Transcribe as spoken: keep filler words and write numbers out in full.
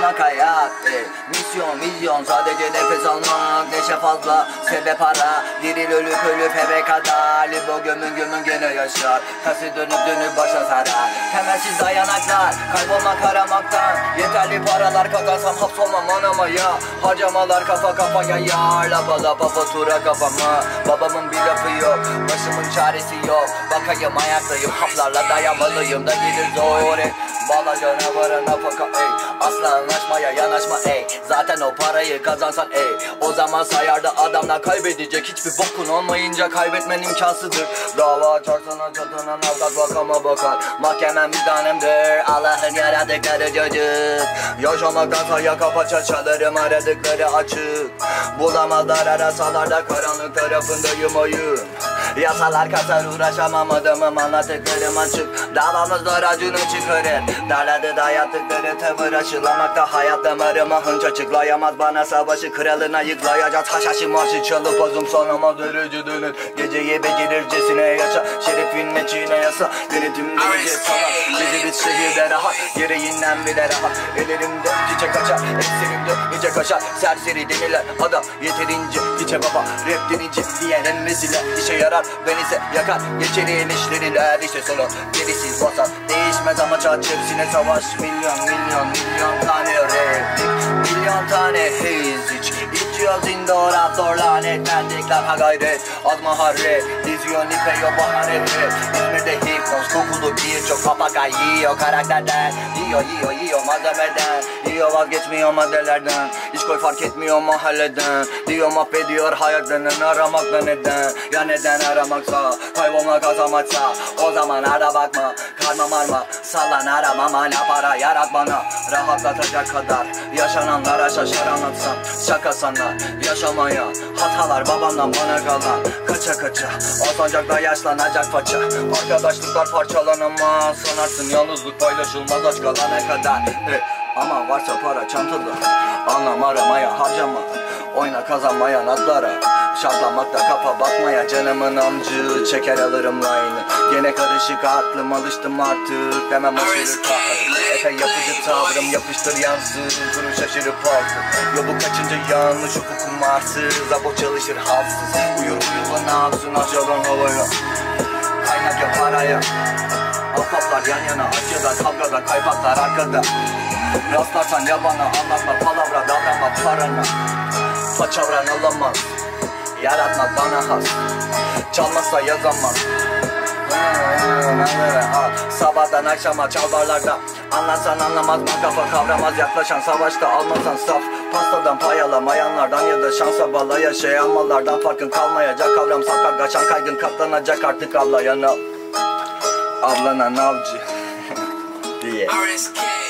yaşamak hayat ey. Misyon vizyon sadece nefes almak. Neşe fazla sebep ara. Diril ölüp ölüp eve kadar. Libo gömün gömün gene yaşar. Tersi dönüp dönüp başa sarar. Temelsiz dayanaklar kaybolmak aramaktan. Yeterli paralar kazansam hapsolmam anamaya. Harcamalar kafa kafaya yar. Lapa lapa fatura kafama. Babamın bir lafı yok, başımın çaresi yok. Bakayım ayaktayım, haplarla dayanmalıyım da gelir zor ey. Bala canavara nafaka ey. Asla anlaşmaya yanaşma ey. Zaten o parayı kazansan ey. O zaman sayarda adamlar kaybedecek. Hiçbir bokun olmayınca kaybetmen imkansızdır. Dava açarsan açatına avukat bakama bakar. Mahkemen bir tanemdir, Allah'ın yaradıkları çocuk. Yaşamaktansa yaka paça çalarım, aradıkları açık. Bulamazlar arasalar da karanlık tarafındayım oyun. Yasalar kasar uğraşamam adamım, anlattıklarım açık. Davamızda racını çıkarır. Darladı dayattıkları tavır aşılamakta hayat damarıma hınç açıklayamaz bana savaşı. Kralına yıklayacağız haşhaşı marşı çalıp azım sanamaz derece dönür. Geceyi becerircesine yaşa, şerefin meçhine yasa. Yönetimde gece salat, bizi biz şehirde rahat. Gereğinden bile rahat, ellerimde çiçek açar. Ekserimde nice kaşar, serseri denilen adam yeterince. Çiçe baba, rap denince diyen emmesiyle işe yarar. Ben ise yakar, geçeri işleriyle işte sonu gerisiz basar. Değişmez ama çat hepsine savaş. Milyon milyon milyon tane rap, milyon tane haze hiç. İçiyoruz indoratör lanetlendik lan ha gayret. Az maharet, dizyon ipe yok bahane rap. İzmir'de hipnoz kokulu birçok papagay yiyor karakterden. Yiyor yiyor yiyor malzemeden. Yiyor vazgeçmiyor maddelerden. Hiç koy fark etmiyor mahalleden. Diyor mahvediyor hayatlarının aramakla neden. Ya neden aramaksa, kaybolmak azamaçsa. O zaman ara bakma, karma marma. Sallan aramam hala para yarat bana. Rahatlatacak kadar yaşananlara şaşar anlatsam. Şaka sana yaşamaya hatalar babamdan bana kalan. Kaça kaça Alsancak'ta yaşlanacak faça. Arkadaşlıklar parçalanamaz. Sanarsın yalnızlık paylaşılmaz aç kalana kadar hey. Ama varsa para çantada. Anlam aramaya harcama. Oyna kazanmayan atlara. Şartlanmakta kafa bakmaya canımın amcı. Çeker alırım line'ı. Gene karışık aklım alıştım artık. Demem aşırı kahır. Epey yapıcı tavrım yapıştır yansın. Kuru şaşırıp altı. Yo bu kaçıncı yanlış hukukum arsız. Abo çalışır halsız. Uyur uyur ne yapsın aşağıdan havaya. Kaynak ya paraya. Ahbaplar yan yana acıda kavgada kaybaklar arkada. Rastlarsan yabana anlatma palavra davranma parana. Paçavran alamaz. Yaratmak bana has. Çalmazsa yazamaz. Sabahtan akşama çal barlarda. Anlarsan anlamaz man kafa kavramaz. Yaklaşan savaşta almazsan saf. Pastadan pay alamayanlardan ya da şansa bala yaşayanmalardan farkın kalmayacak. Kavram sakar kaçan kaygın katlanacak artık avlayana. Avlanan avcı diye.